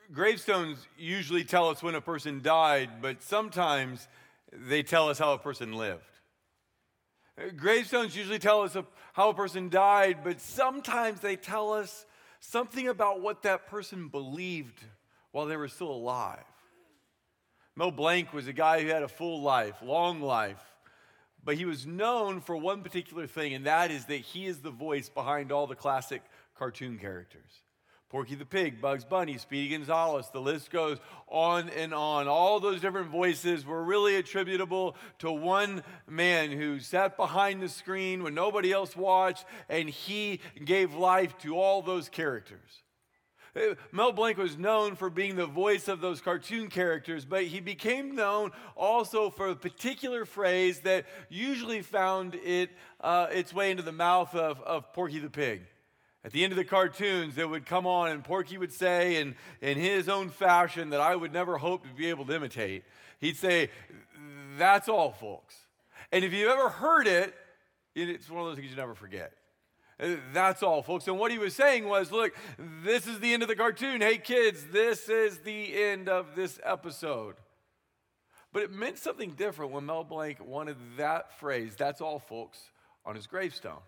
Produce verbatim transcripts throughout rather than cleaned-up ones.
Gravestones usually tell us when a person died, but sometimes they tell us how a person lived. Gravestones usually tell us how a person died, but sometimes they tell us something about what that person believed while they were still alive. Mel Blanc was a guy who had a full life, long life, but he was known for one particular thing, and that is that he is the voice behind all the classic cartoon characters. Porky the Pig, Bugs Bunny, Speedy Gonzales, the list goes on and on. All those different voices were really attributable to one man who sat behind the screen when nobody else watched, and he gave life to all those characters. Mel Blanc was known for being the voice of those cartoon characters, but he became known also for a particular phrase that usually found it, uh, its way into the mouth of, of Porky the Pig. At the end of the cartoons, it would come on and Porky would say in, in his own fashion that I would never hope to be able to imitate. He'd say, "That's all, folks." And if you've ever heard it, it's one of those things you never forget. That's all, folks. And what he was saying was, look, this is the end of the cartoon. Hey, kids, this is the end of this episode. But it meant something different when Mel Blanc wanted that phrase, "That's all, folks," on his gravestone.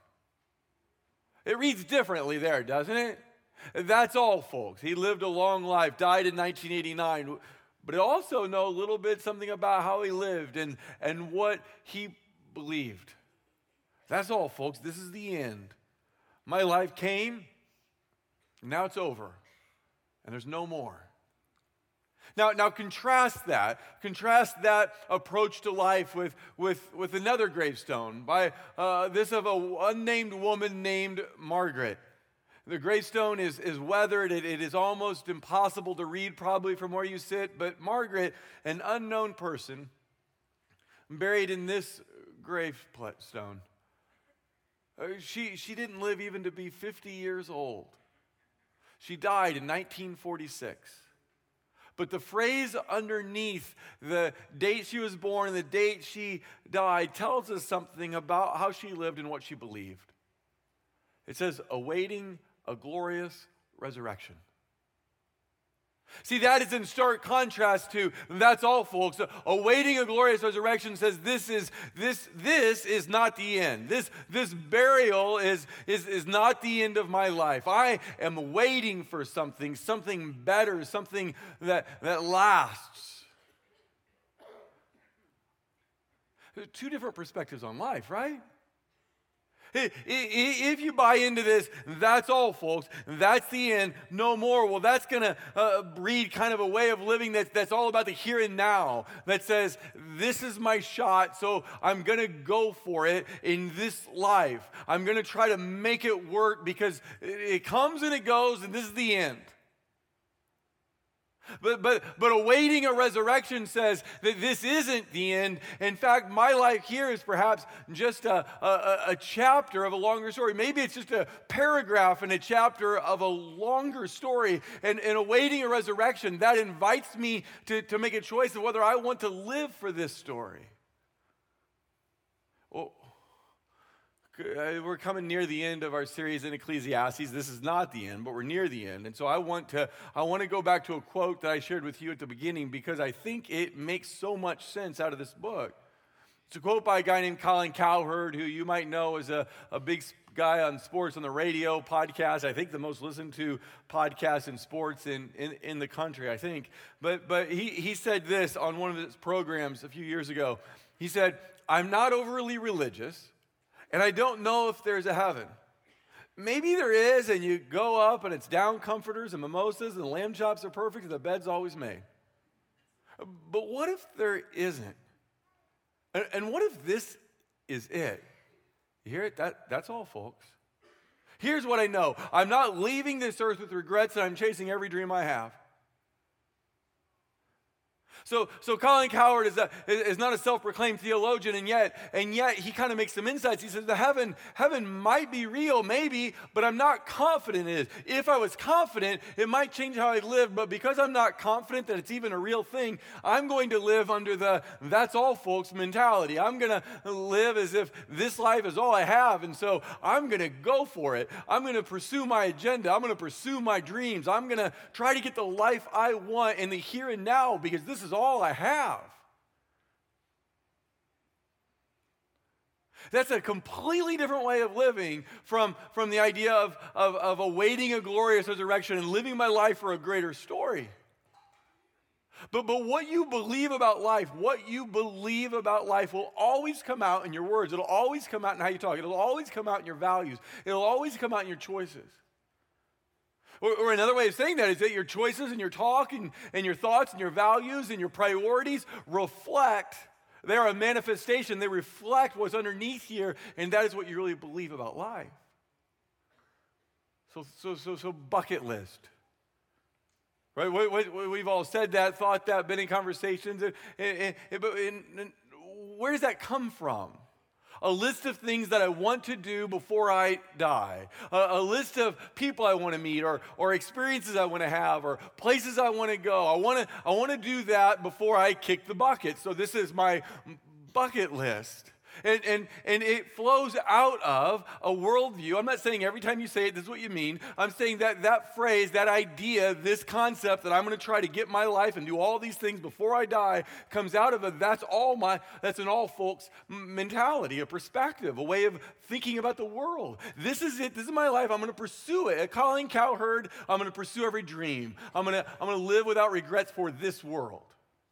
It reads differently there, doesn't it? That's all, folks. He lived a long life, died in nineteen eighty-nine. But it also know a little bit something about how he lived and, and what he believed. That's all, folks. This is the end. My life came, now it's over, and there's no more. Now, now contrast that, contrast that approach to life with, with, with another gravestone by uh, this of an unnamed woman named Margaret. The gravestone is, is weathered. It, it is almost impossible to read probably from where you sit, but Margaret, an unknown person, buried in this gravestone. Uh, she, she didn't live even to be fifty years old. She died in nineteen forty-six. But the phrase underneath the date she was born and the date she died tells us something about how she lived and what she believed. It says, awaiting a glorious resurrection. See, that is in stark contrast to, that's all, folks. Awaiting a glorious resurrection says this is this this is not the end. This this burial is, is, is not the end of my life. I am waiting for something, something better, something that, that lasts. Two different perspectives on life, right? If you buy into this, that's all, folks. That's the end. No more. Well, that's going to uh, breed kind of a way of living that, that's all about the here and now. That says, this is my shot, so I'm going to go for it in this life. I'm going to try to make it work because it comes and it goes, and this is the end. But, but, but awaiting a resurrection says that this isn't the end. In fact, my life here is perhaps just a, a, a chapter of a longer story. Maybe it's just a paragraph in a chapter of a longer story. And, and awaiting a resurrection, that invites me to, to make a choice of whether I want to live for this story. Well, we're coming near the end of our series in Ecclesiastes. This is not the end, but we're near the end. And so I want to I want to go back to a quote that I shared with you at the beginning because I think it makes so much sense out of this book. It's a quote by a guy named Colin Cowherd, who you might know is a, a big guy on sports on the radio podcast. I think the most listened to podcast in sports in, in, in the country, I think. But, but he, he said this on one of his programs a few years ago. He said, "I'm not overly religious, and I don't know if there's a heaven. Maybe there is, and you go up, and it's down comforters and mimosas, and the lamb chops are perfect, and the bed's always made. But what if there isn't? And, and what if this is it?" You hear it? That, that's all, folks. Here's what I know. I'm not leaving this earth with regrets, and I'm chasing every dream I have. So, so Colin Cowherd is, a, is not a self-proclaimed theologian, and yet, and yet he kind of makes some insights. He says, the heaven, heaven might be real, maybe, but I'm not confident it is. If I was confident, it might change how I live, but because I'm not confident that it's even a real thing, I'm going to live under the that's all, folks mentality. I'm going to live as if this life is all I have, and so I'm going to go for it. I'm going to pursue my agenda. I'm going to pursue my dreams. I'm going to try to get the life I want in the here and now, because this is all I have. That's a completely different way of living from, from the idea of, of, of awaiting a glorious resurrection and living my life for a greater story. But, but what you believe about life, what you believe about life will always come out in your words. It'll always come out in how you talk. It'll always come out in your values. It'll always come out in your choices. Or, or another way of saying that is that your choices and your talk and, and your thoughts and your values and your priorities reflect, they are a manifestation, they reflect what's underneath here, and that is what you really believe about life. So, so, so, so bucket list. Right? We, we, we've all said that, thought that, been in conversations, and, and, and, but and, and where does that come from? A list of things that I want to do before I die. A, a list of people I want to meet, or, or experiences I want to have, or places I want to go. I want to I want to do that before I kick the bucket. So this is my bucket list. And, and, and it flows out of a worldview. I'm not saying every time you say it, this is what you mean. I'm saying that that phrase, that idea, this concept that I'm going to try to get my life and do all these things before I die comes out of a that's all my, that's an all folks mentality, a perspective, a way of thinking about the world. This is it. This is my life. I'm going to pursue it. At Colin Cowherd, I'm going to pursue every dream. I'm going to, I'm going to live without regrets for this world.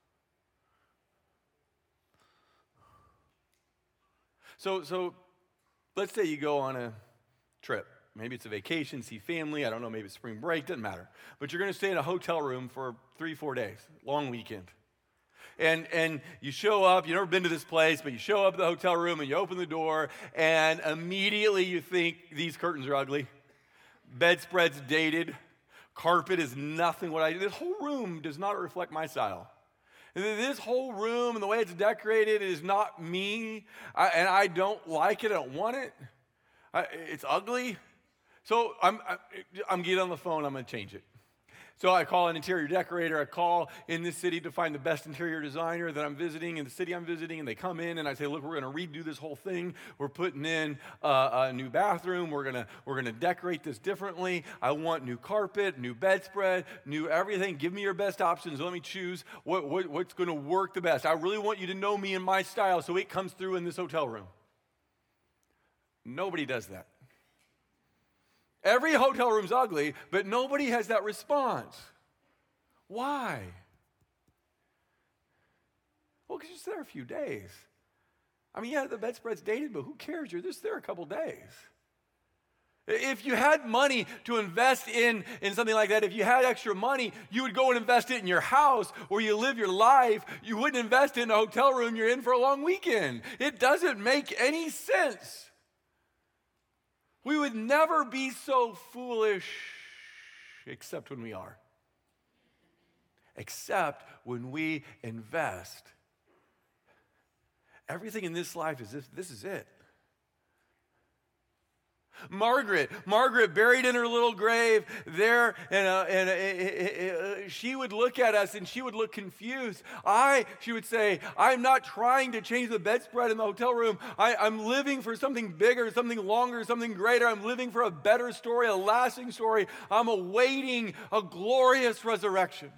So, so let's say you go on a trip. Maybe it's a vacation, see family. I don't know, maybe it's spring break, doesn't matter. But you're going to stay in a hotel room for three, four days, long weekend. And, and you show up, you've never been to this place, but you show up at the hotel room and you open the door, and immediately you think these curtains are ugly. Bedspread's dated. Carpet is nothing what I do. This whole room does not reflect my style. This whole room and the way it's decorated is not me, I, and I don't like it. I don't want it. I, it's ugly. So I'm, I, I'm getting on the phone. I'm going to change it. So I call an interior decorator. I call in this city to find the best interior designer that I'm visiting in the city I'm visiting, and they come in and I say, look, we're going to redo this whole thing. We're putting in uh, a new bathroom. We're going to we're going to decorate this differently. I want new carpet, new bedspread, new everything. Give me your best options. Let me choose what, what what's going to work the best. I really want you to know me and my style, so it comes through in this hotel room. Nobody does that. Every hotel room's ugly, but nobody has that response. Why? Well, because you're just there a few days. I mean, yeah, the bedspread's dated, but who cares? You're just there a couple days. If you had money to invest in, in something like that, if you had extra money, you would go and invest it in your house where you live your life. You wouldn't invest in a hotel room you're in for a long weekend. It doesn't make any sense. We would never be so foolish, except when we are. Except when we invest. Everything in this life is this, this is it. Margaret, Margaret buried in her little grave there, and, uh, and uh, uh, she would look at us and she would look confused. I, she would say, I'm not trying to change the bedspread in the hotel room. I, I'm living for something bigger, something longer, something greater. I'm living for a better story, a lasting story. I'm awaiting a glorious resurrection.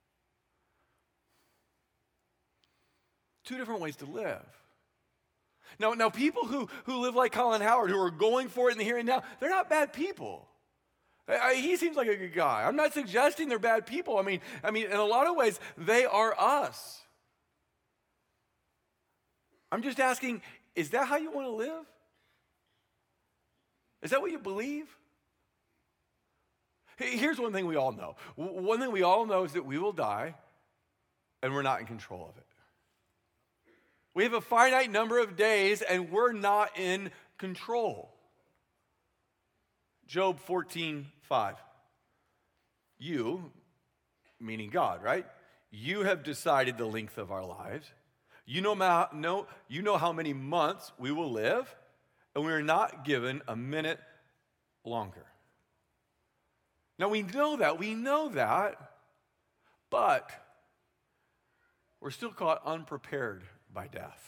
Two different ways to live. Now, now people who, who live like Colin Cowherd, who are going for it in the here and now, they're not bad people. I, I, he seems like a good guy. I'm not suggesting they're bad people. I mean, I mean, in a lot of ways, they are us. I'm just asking, is that how you want to live? Is that what you believe? Here's one thing we all know. One thing we all know is that we will die, and we're not in control of it. We have a finite number of days, and we're not in control. Job fourteen five. You, meaning God, right? you have decided the length of our lives. You know, ma- know, you know how many months we will live, and we are not given a minute longer. Now, we know that. We know that. But we're still caught unprepared by death.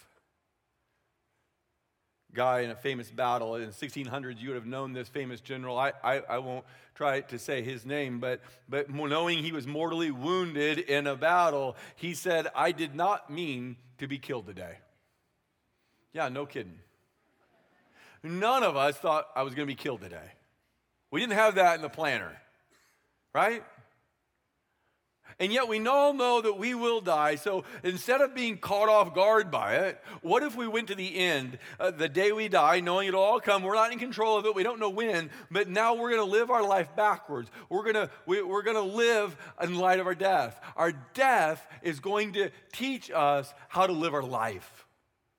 Guy in a famous battle in the sixteen hundreds, you would have known this famous general. I, I, I won't try to say his name, but, but knowing he was mortally wounded in a battle, he said, I did not mean to be killed today. Yeah, no kidding. None of us thought I was going to be killed today. We didn't have that in the planner, right? And yet we all know that we will die. So instead of being caught off guard by it, what if we went to the end, uh, the day we die, knowing it'll all come? We're not in control of it. We don't know when, but now we're going to live our life backwards. We're going to we, we're going to live in light of our death. Our death is going to teach us how to live our life.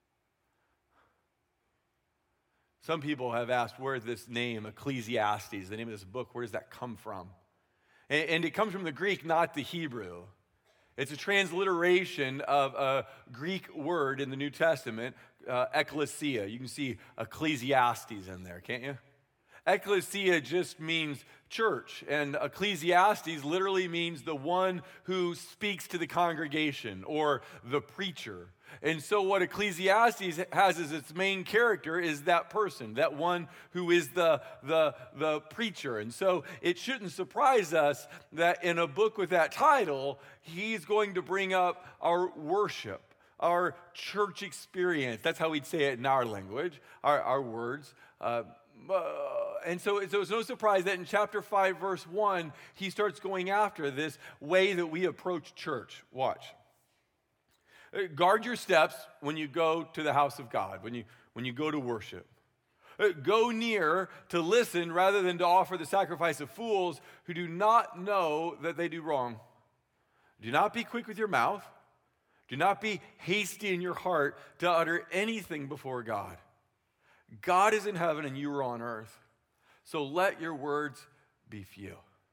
Some people have asked, where is this name, Ecclesiastes, the name of this book, where does that come from? And it comes from the Greek, not the Hebrew. It's a transliteration of a Greek word in the New Testament, uh, ecclesia. You can see Ecclesiastes in there, can't you? Ecclesia just means church, and Ecclesiastes literally means the one who speaks to the congregation or the preacher. And so what Ecclesiastes has as its main character is that person, that one who is the, the, the preacher. And so it shouldn't surprise us that in a book with that title, he's going to bring up our worship, our church experience. That's how we'd say it in our language, our, our words. Uh, uh, and so, so it's no surprise that in chapter five, verse one, he starts going after this way that we approach church. Watch. Guard your steps when you go to the house of God, when you, when you go to worship. Go near to listen rather than to offer the sacrifice of fools who do not know that they do wrong. Do not be quick with your mouth. Do not be hasty in your heart to utter anything before God. God is in heaven and you are on earth. So let your words be few.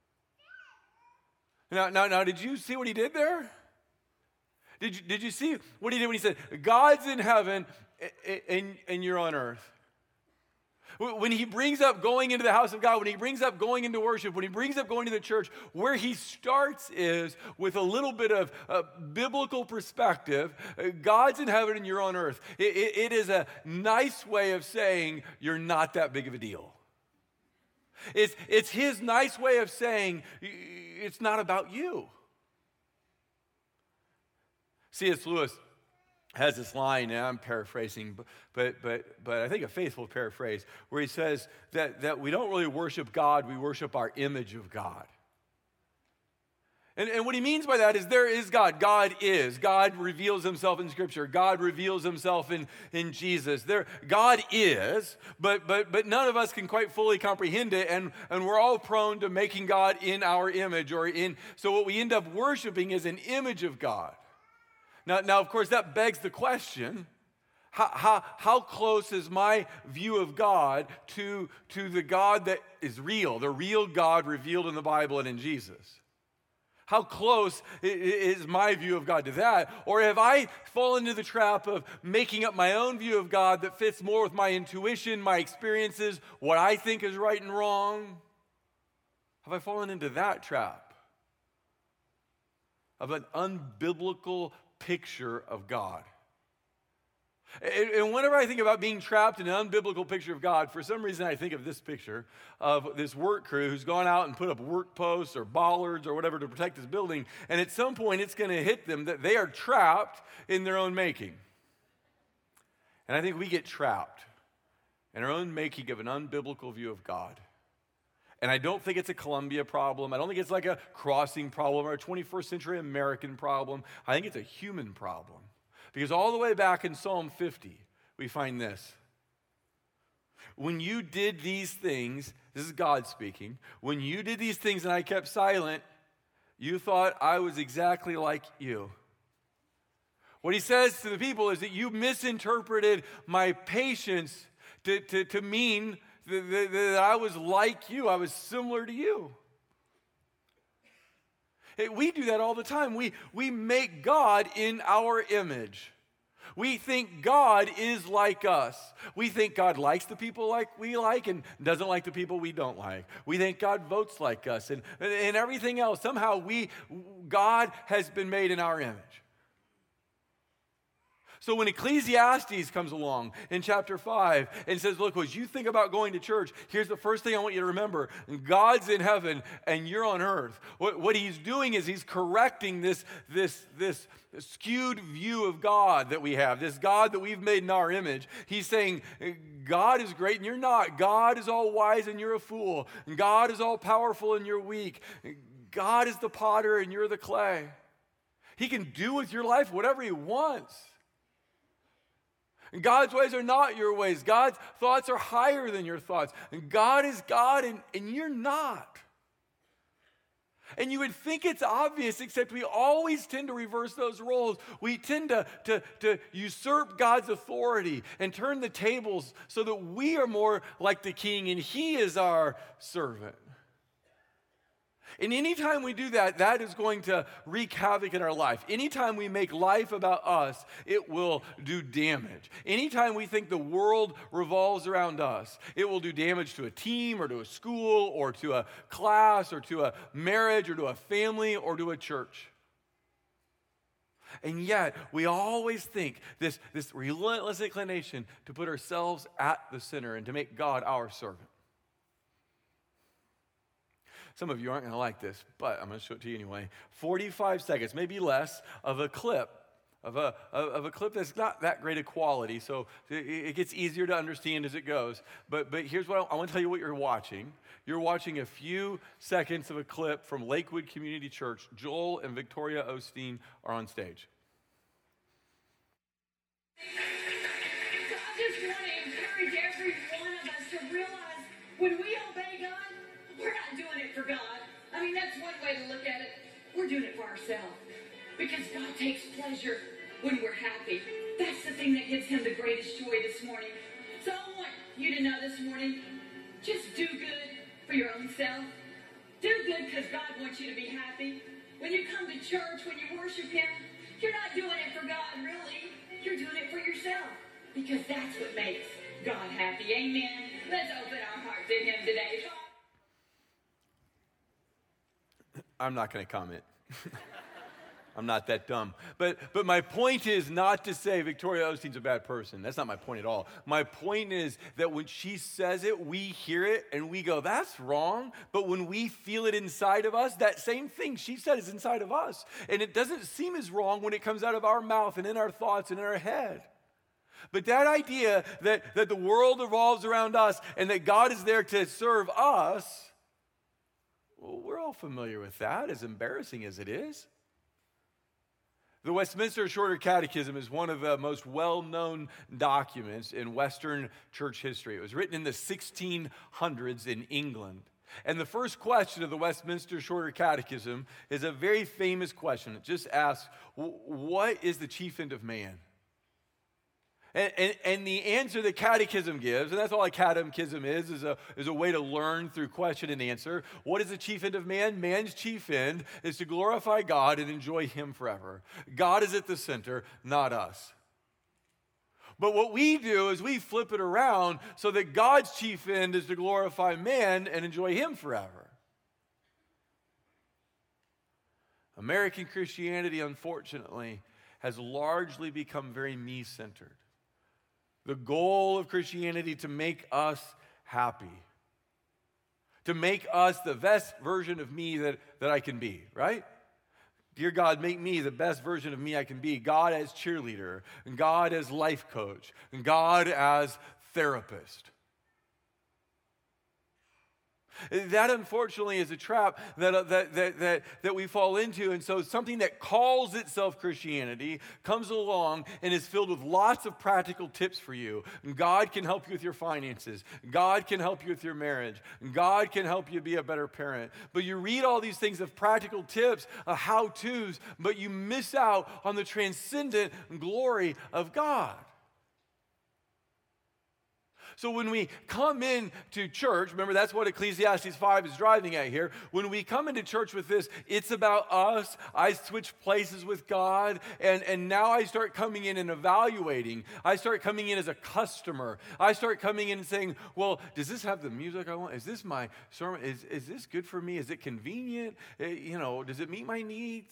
Now, now, now, did you see what he did there? Did you, did you see what he did when he said, God's in heaven and, and you're on earth? When he brings up going into the house of God, when he brings up going into worship, when he brings up going to the church, where he starts is with a little bit of uh, biblical perspective. God's in heaven and you're on earth. It, it, it is a nice way of saying you're not that big of a deal. It's, it's his nice way of saying it's not about you. C S Lewis has this line, and I'm paraphrasing, but, but, but, but I think a faithful paraphrase, where he says that, that we don't really worship God, we worship our image of God. And, and what he means by that is there is God. God is. God reveals himself in Scripture. God reveals himself in, in Jesus. There, God is, but, but, but none of us can quite fully comprehend it, and, and we're all prone to making God in our image. or in. So what we end up worshiping is an image of God. Now, now, of course, that begs the question, how, how, how close is my view of God to, to the God that is real, the real God revealed in the Bible and in Jesus? How close is my view of God to that? Or have I fallen into the trap of making up my own view of God that fits more with my intuition, my experiences, what I think is right and wrong? Have I fallen into that trap of an unbiblical picture of God? And whenever I think about being trapped in an unbiblical picture of God, for some reason I think of this picture of this work crew who's gone out and put up work posts or bollards or whatever to protect this building, and at some point it's going to hit them that they are trapped in their own making. And I think we get trapped in our own making of an unbiblical view of God. And I don't think it's a Columbia problem. I don't think it's like a crossing problem or a twenty-first century American problem. I think it's a human problem. Because all the way back in Psalm fifty, we find this. When you did these things, this is God speaking, when you did these things and I kept silent, you thought I was exactly like you. What he says to the people is that you misinterpreted my patience to, to, to mean that, that, that I was like you, I was similar to you. Hey, we do that all the time. We, we make God in our image. We think God is like us. We think God likes the people like we like and doesn't like the people we don't like. We think God votes like us and, and everything else. Somehow we, God has been made in our image. So when Ecclesiastes comes along in chapter five and says, look, as you think about going to church, here's the first thing I want you to remember. God's in heaven and you're on earth. What, what he's doing is he's correcting this, this, this skewed view of God that we have, this God that we've made in our image. He's saying, God is great and you're not. God is all wise and you're a fool. God is all powerful and you're weak. God is the potter and you're the clay. He can do with your life whatever he wants. And God's ways are not your ways. God's thoughts are higher than your thoughts. And God is God and, and you're not. And you would think it's obvious, except we always tend to reverse those roles. We tend to, to, to usurp God's authority and turn the tables so that we are more like the king and he is our servant. And anytime we do that, that is going to wreak havoc in our life. Anytime we make life about us, it will do damage. Anytime we think the world revolves around us, it will do damage to a team or to a school or to a class or to a marriage or to a family or to a church. And yet, we always think this, this relentless inclination to put ourselves at the center and to make God our servant. Some of you aren't going to like this, but I'm going to show it to you anyway. forty-five seconds, maybe less, of a clip, of a, of a clip that's not that great a quality, so it gets easier to understand as it goes. But, but here's what I, I want to tell you what you're watching. You're watching a few seconds of a clip from Lakewood Community Church. Joel and Victoria Osteen are on stage. So I just want to encourage every one of us to realize when we obey God, we're not doing it for God. I mean, that's one way to look at it. We're doing it for ourselves. Because God takes pleasure when we're happy. That's the thing that gives him the greatest joy this morning. So I want you to know this morning, just do good for your own self. Do good because God wants you to be happy. When you come to church, when you worship him, you're not doing it for God, really. You're doing it for yourself. Because that's what makes God happy. Amen. Let's open our hearts to him today. I'm not going to comment. I'm not that dumb. But but my point is not to say Victoria Osteen's a bad person. That's not my point at all. My point is that when she says it, we hear it and we go, that's wrong. But when we feel it inside of us, that same thing she said is inside of us. And it doesn't seem as wrong when it comes out of our mouth and in our thoughts and in our head. But that idea that, that the world revolves around us and that God is there to serve us, well, we're all familiar with that, as embarrassing as it is. The Westminster Shorter Catechism is one of the most well-known documents in Western church history. It was written in the sixteen hundreds in England. And the first question of the Westminster Shorter Catechism is a very famous question. It just asks, what is the chief end of man? And, and, and the answer the catechism gives, and that's all a catechism is, is a, is a way to learn through question and answer. What is the chief end of man? Man's chief end is to glorify God and enjoy him forever. God is at the center, not us. But what we do is we flip it around so that God's chief end is to glorify man and enjoy him forever. American Christianity, unfortunately, has largely become very me-centered. The goal of Christianity to make us happy, to make us the best version of me that, that I can be, right? Dear God, make me the best version of me I can be. God as cheerleader, and God as life coach, and God as therapist. That, unfortunately, is a trap that, uh, that, that, that, that we fall into. And so something that calls itself Christianity comes along and is filled with lots of practical tips for you. And God can help you with your finances. God can help you with your marriage. And God can help you be a better parent. But you read all these things of practical tips, of how-tos, but you miss out on the transcendent glory of God. So when we come into church, remember that's what Ecclesiastes five is driving at here. When we come into church with this, it's about us. I switch places with God, and, and now I start coming in and evaluating. I start coming in as a customer. I start coming in and saying, well, does this have the music I want? Is this my sermon? Is, is this good for me? Is it convenient? Eh, you know, does it meet my needs?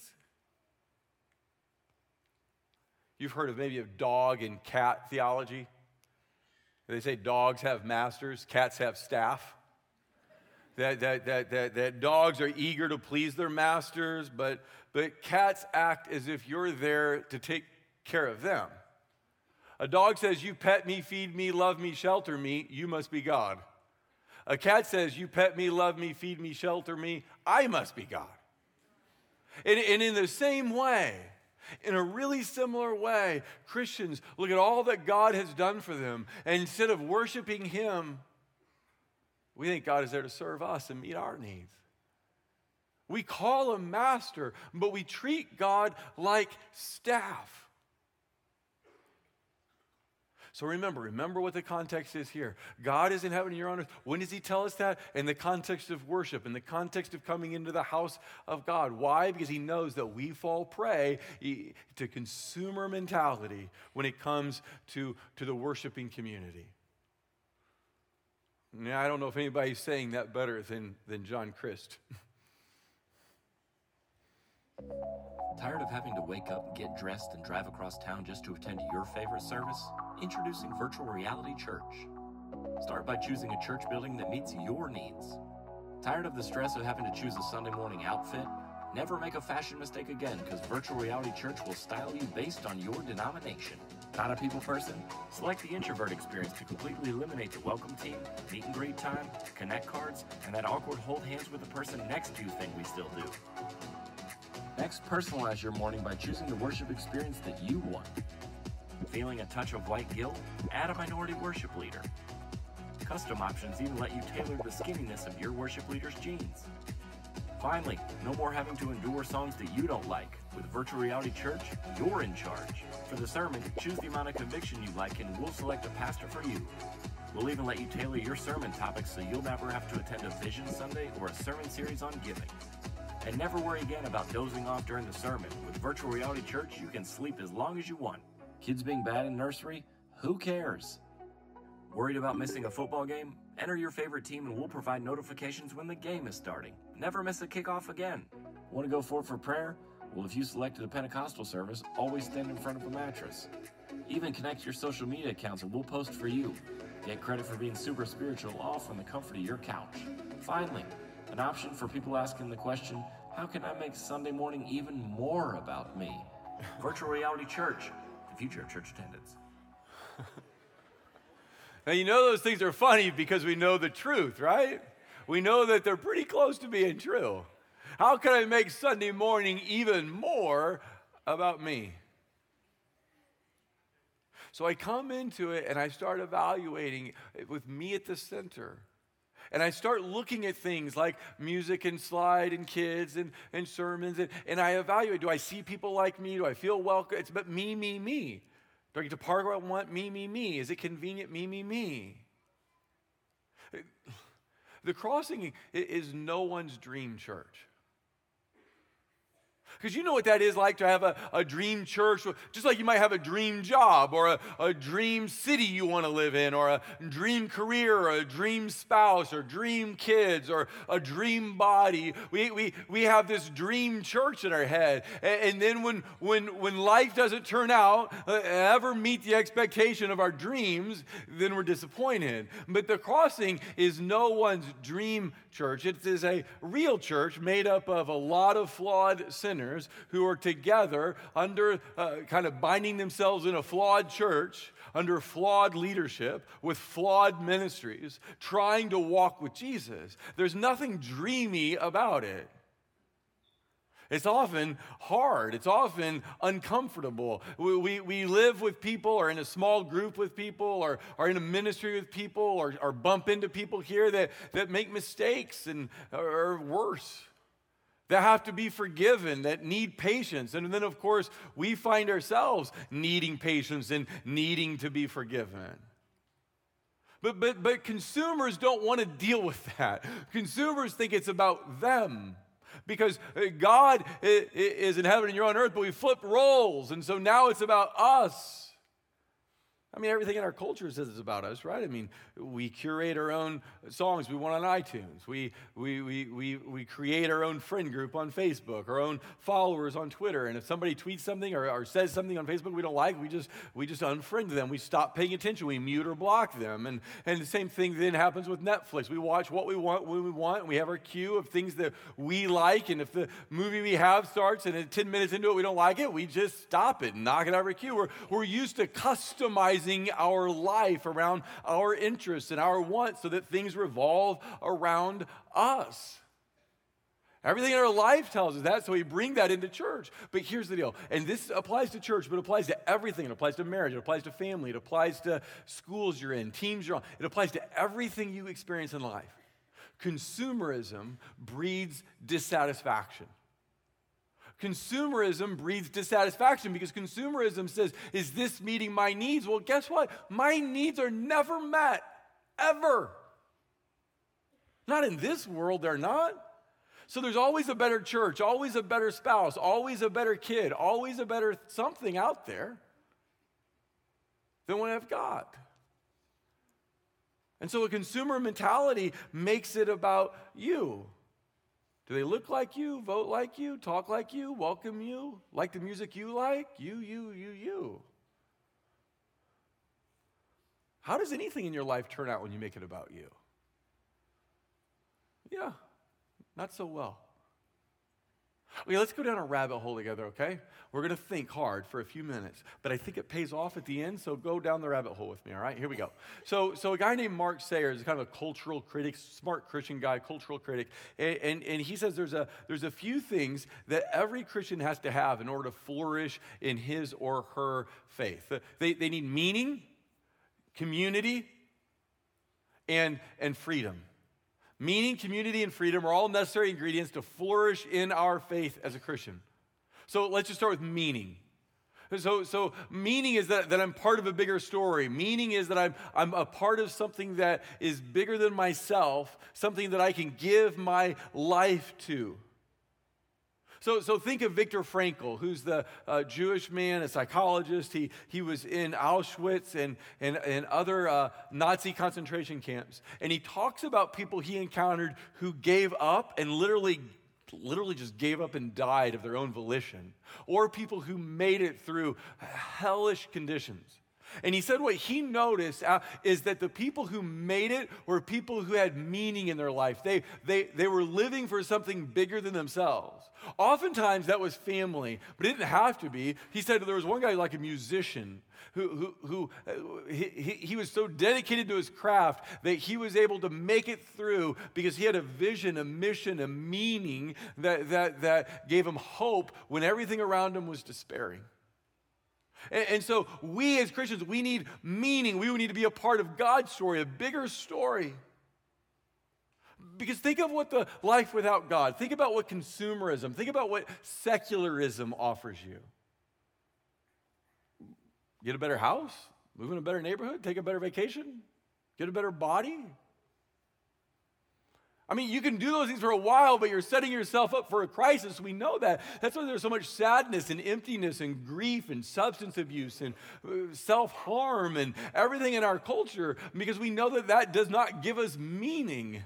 You've heard of maybe of dog and cat theology. They say dogs have masters, cats have staff. That, that, that, that, that dogs are eager to please their masters, but, but cats act as if you're there to take care of them. A dog says, you pet me, feed me, love me, shelter me, you must be God. A cat says, you pet me, love me, feed me, shelter me, I must be God. And, and in the same way, in a really similar way, Christians look at all that God has done for them, and instead of worshiping Him, we think God is there to serve us and meet our needs. We call Him Master, but we treat God like staff. So remember, remember what the context is here. God is in heaven and you're on earth. When does He tell us that? In the context of worship, in the context of coming into the house of God. Why? Because He knows that we fall prey to consumer mentality when it comes to, to the worshiping community. Now, I don't know if anybody's saying that better than, than John Christ. Tired of having to wake up, get dressed, and drive across town just to attend your favorite service? Introducing Virtual Reality Church. Start by choosing a church building that meets your needs. Tired of the stress of having to choose a Sunday morning outfit? Never make a fashion mistake again, because Virtual Reality Church will style you based on your denomination. Not a people person? Select the Introvert Experience to completely eliminate the welcome team, meet and greet time, connect cards, and that awkward hold hands with the person next to you thing we still do. Next, personalize your morning by choosing the worship experience that you want. Feeling a touch of white guilt? Add a minority worship leader. Custom options even let you tailor the skinniness of your worship leader's jeans. Finally, no more having to endure songs that you don't like. With Virtual Reality Church, you're in charge. For the sermon, choose the amount of conviction you like and we'll select a pastor for you. We'll even let you tailor your sermon topics so you'll never have to attend a Vision Sunday or a sermon series on giving. And never worry again about dozing off during the sermon. With Virtual Reality Church, you can sleep as long as you want. Kids being bad in nursery? Who cares? Worried about missing a football game? Enter your favorite team and we'll provide notifications when the game is starting. Never miss a kickoff again. Want to go forward for prayer? Well, if you selected a Pentecostal service, always stand in front of a mattress. Even connect your social media accounts and we'll post for you. Get credit for being super spiritual, all from the comfort of your couch. Finally, an option for people asking the question, how can I make Sunday morning even more about me? Virtual Reality Church, the future of church attendance. Now, you know those things are funny because we know the truth, right? We know that they're pretty close to being true. How can I make Sunday morning even more about me? So I come into it and I start evaluating it with me at the center. And I start looking at things like music and slide and kids and, and sermons. And, and I evaluate, do I see people like me? Do I feel welcome? It's about me, me, me. Do I get to park where I want? Me, me, me. Is it convenient? Me, me, me. The Crossing is no one's dream church. Because you know what that is like to have a, a dream church, just like you might have a dream job or a, a dream city you want to live in or a dream career or a dream spouse or dream kids or a dream body. We, we, we have this dream church in our head. And, and then when, when, when life doesn't turn out, uh, ever meet the expectation of our dreams, then we're disappointed. But the Crossing is no one's dream church. It is a real church made up of a lot of flawed sinners who are together under uh, kind of binding themselves in a flawed church, under flawed leadership, with flawed ministries, trying to walk with Jesus. There's nothing dreamy about it. It's often hard. It's often uncomfortable. We, we, we live with people or in a small group with people or are in a ministry with people or, or bump into people here that, that make mistakes and or worse, that have to be forgiven, that need patience. And then, of course, we find ourselves needing patience and needing to be forgiven. But, but, but consumers don't want to deal with that. Consumers think it's about them. Because God is in heaven and you're on earth, but we flip roles. And so now it's about us. I mean, everything in our culture says it's about us, right? I mean, we curate our own songs we want on iTunes. We, we, we, we, we create our own friend group on Facebook, our own followers on Twitter. And if somebody tweets something or, or says something on Facebook we don't like, we just, we just unfriend them. We stop paying attention. We mute or block them. And, and the same thing then happens with Netflix. We watch what we want when we want, and we have our queue of things that we like. And if the movie we have starts and at ten minutes into it we don't like it, we just stop it and knock it out of our queue. We're, we're used to customizing our life around our interests and our wants so that things revolve around us. Everything in our life tells us that, so we bring that into church. But here's the deal, and this applies to church, but it applies to everything. It applies to marriage, it applies to family, it applies to schools you're in, teams you're on. It applies to everything you experience in life. Consumerism breeds dissatisfaction. Consumerism breeds dissatisfaction because consumerism says, is this meeting my needs? Well, guess what? My needs are never met, ever. Not in this world, they're not. So there's always a better church, always a better spouse, always a better kid, always a better something out there than what I've got. And so a consumer mentality makes it about you. Do they look like you, vote like you, talk like you, welcome you, like the music you like? You, you, you, you. How does anything in your life turn out when you make it about you? Yeah, not so well. Okay, let's go down a rabbit hole together, okay? We're going to think hard for a few minutes, but I think it pays off at the end, so go down the rabbit hole with me, all right? Here we go. So so a guy named Mark Sayers is kind of a cultural critic, smart Christian guy, cultural critic, and, and, and he says there's a, there's a few things that every Christian has to have in order to flourish in his or her faith. They, they need meaning, community, and, and freedom. Meaning, community, and freedom are all necessary ingredients to flourish in our faith as a Christian. So let's just start with meaning. So, so meaning is that, that I'm part of a bigger story. Meaning is that I'm, I'm a part of something that is bigger than myself, something that I can give my life to. So, so think of Viktor Frankl, who's the uh, Jewish man, a psychologist. He, he was in Auschwitz and, and, and other uh, Nazi concentration camps. And he talks about people he encountered who gave up and literally, literally just gave up and died of their own volition. Or people who made it through hellish conditions. And he said what he noticed uh, is that the people who made it were people who had meaning in their life. They, they, they were living for something bigger than themselves. Oftentimes that was family, but it didn't have to be. He said there was one guy like a musician who, who, who uh, he, he, he was so dedicated to his craft that he was able to make it through because he had a vision, a mission, a meaning that, that, that gave him hope when everything around him was despairing. And, and so we as Christians, we need meaning. We need to be a part of God's story, a bigger story. Because think of what the life without God, think about what consumerism, think about what secularism offers you. Get a better house, move in a better neighborhood, take a better vacation, get a better body. I mean, you can do those things for a while, but you're setting yourself up for a crisis. We know that. That's why there's so much sadness and emptiness and grief and substance abuse and self-harm and everything in our culture, because we know that that does not give us meaning.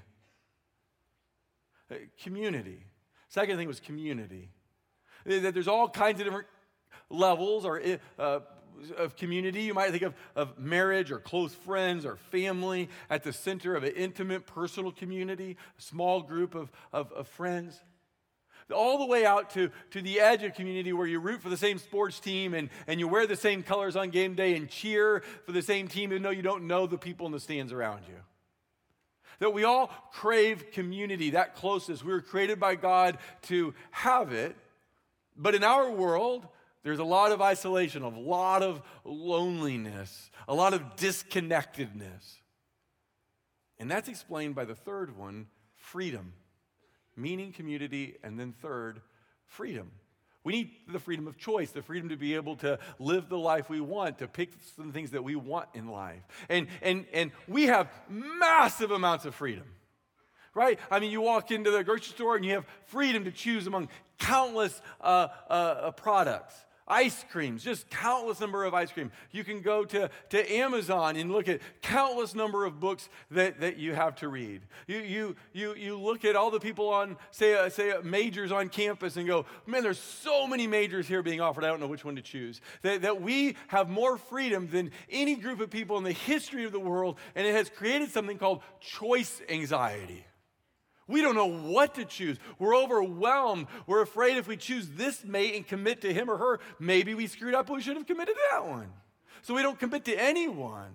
Community. Second thing was community. That there's all kinds of different levels or uh, of community. You might think of, of marriage or close friends or family at the center of an intimate, personal community, a small group of, of, of friends. All the way out to, to the edge of community where you root for the same sports team and, and you wear the same colors on game day and cheer for the same team even though you don't know the people in the stands around you. That we all crave community, that closeness. We were created by God to have it. But in our world, there's a lot of isolation, a lot of loneliness, a lot of disconnectedness. And that's explained by the third one, freedom. Meaning, community, and then third, freedom. We need the freedom of choice, the freedom to be able to live the life we want, to pick some things that we want in life. And, and, and we have massive amounts of freedom, right? I mean, you walk into the grocery store and you have freedom to choose among countless uh, uh, products. Ice creams, just countless number of ice cream. You can go to, to Amazon and look at countless number of books that, that you have to read. You, you, you, you look at all the people on, say, uh, say uh, majors on campus and go, man, there's so many majors here being offered. I don't know which one to choose. That, that we have more freedom than any group of people in the history of the world, and it has created something called choice anxiety. We don't know what to choose. We're overwhelmed. We're afraid if we choose this mate and commit to him or her, maybe we screwed up and we should have committed to that one. So we don't commit to anyone.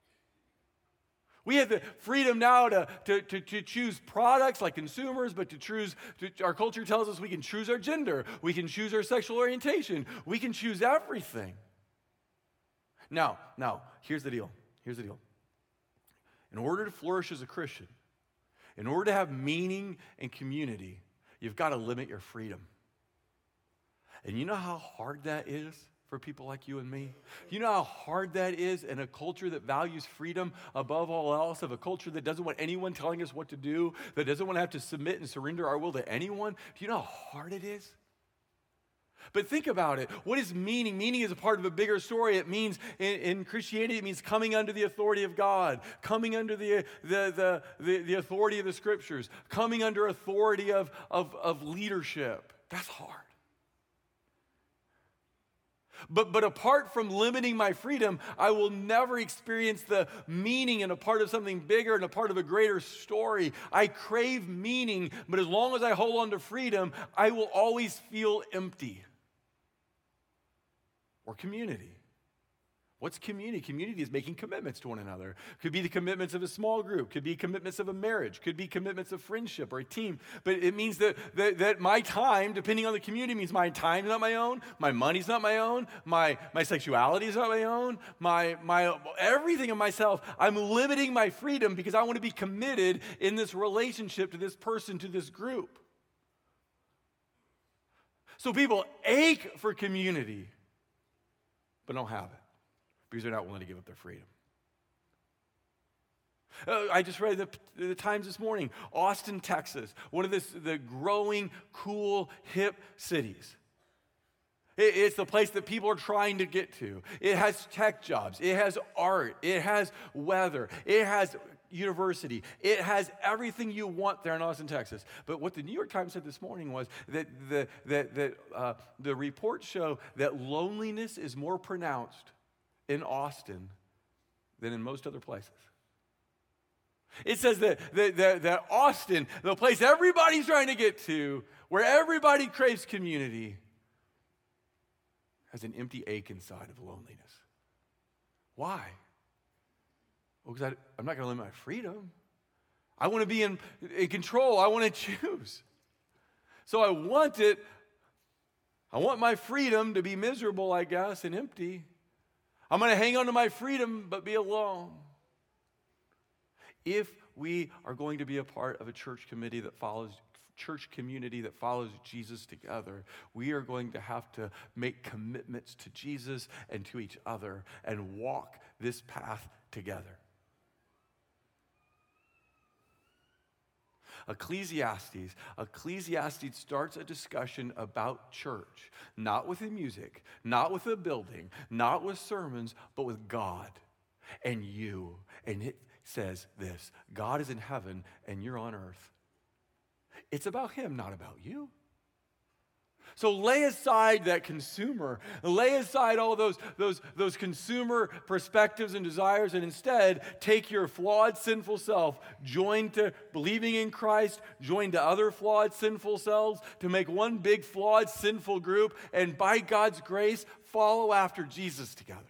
We have the freedom now to, to, to, to choose products like consumers, but to choose, to, our culture tells us we can choose our gender. We can choose our sexual orientation. We can choose everything. Now, now, here's the deal. Here's the deal. In order to flourish as a Christian, in order to have meaning and community, you've got to limit your freedom. And you know how hard that is for people like you and me? You know how hard that is in a culture that values freedom above all else, of a culture that doesn't want anyone telling us what to do, that doesn't want to have to submit and surrender our will to anyone? Do you know how hard it is? But think about it. What is meaning? Meaning is a part of a bigger story. It means, in, in Christianity, it means coming under the authority of God, coming under the, the, the, the, the authority of the Scriptures, coming under authority of, of, of leadership. That's hard. But, but apart from limiting my freedom, I will never experience the meaning and a part of something bigger and a part of a greater story. I crave meaning, but as long as I hold on to freedom, I will always feel empty. Or community. What's community? Community is making commitments to one another. Could be the commitments of a small group. Could be commitments of a marriage. Could be commitments of friendship or a team. But it means that, that, that my time, depending on the community, means my time's not my own, my money's not my own, my, my sexuality is not my own, my, my everything of myself. I'm limiting my freedom because I want to be committed in this relationship to this person, to this group. So people ache for community, but don't have it because they're not willing to give up their freedom. Uh, I just read the, the Times this morning. Austin, Texas, one of this, the growing, cool, hip cities. It, it's the place that people are trying to get to. It has tech jobs. It has art. It has weather. It has university. It has everything you want there in Austin, Texas. But what the New York Times said this morning was that the, that, that, uh, the reports show that loneliness is more pronounced in Austin than in most other places. It says that, that, that, that Austin, the place everybody's trying to get to, where everybody craves community, has an empty ache inside of loneliness. Why? Well, because I'm not going to limit my freedom. I want to be in, in control. I want to choose. So I want it. I want my freedom to be miserable, I guess, and empty. I'm going to hang on to my freedom, but be alone. If we are going to be a part of a church committee that follows, church community that follows Jesus together, we are going to have to make commitments to Jesus and to each other and walk this path together. Ecclesiastes. Ecclesiastes starts a discussion about church, not with the music, not with a building, not with sermons, but with God and you. And it says this: God is in heaven and you're on earth. It's about him, not about you. So lay aside that consumer, lay aside all those, those, those consumer perspectives and desires, and instead take your flawed, sinful self, join to believing in Christ, join to other flawed, sinful selves to make one big, flawed, sinful group, and by God's grace, follow after Jesus together.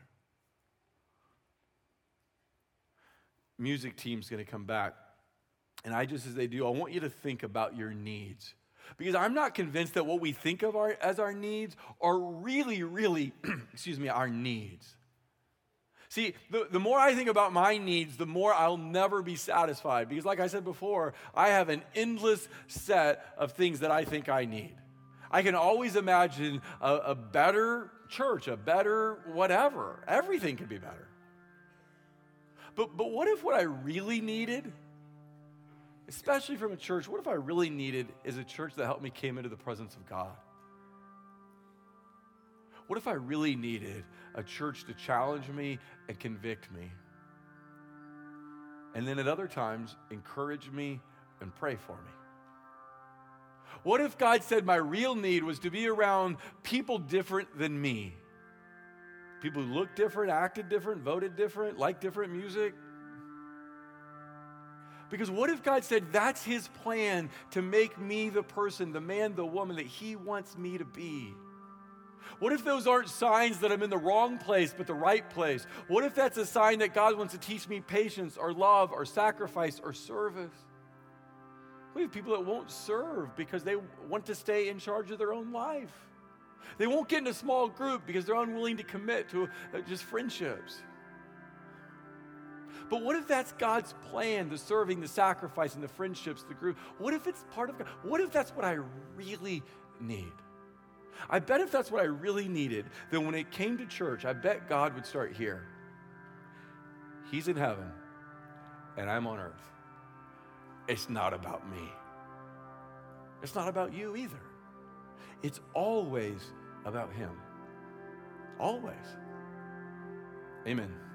Music team's going to come back, and I just, as they do, I want you to think about your needs. Because I'm not convinced that what we think of our, as our needs are really, really, excuse me, our needs. See, the, the more I think about my needs, the more I'll never be satisfied. Because like I said before, I have an endless set of things that I think I need. I can always imagine a, a better church, a better whatever. Everything could be better. But, but what if what I really needed, especially from a church, what if I really needed is a church that helped me came into the presence of God? What if I really needed a church to challenge me and convict me? And then at other times, encourage me and pray for me? What if God said my real need was to be around people different than me? People who looked different, acted different, voted different, liked different music? Because what if God said that's his plan to make me the person, the man, the woman that he wants me to be? What if those aren't signs that I'm in the wrong place but the right place? What if that's a sign that God wants to teach me patience or love or sacrifice or service? We have people that won't serve because they want to stay in charge of their own life. They won't get in a small group because they're unwilling to commit to uh, just friendships. But what if that's God's plan, the serving, the sacrificing, the friendships, the group? What if it's part of God? What if that's what I really need? I bet if that's what I really needed, then when it came to church, I bet God would start here. He's in heaven, and I'm on earth. It's not about me. It's not about you either. It's always about him. Always. Amen.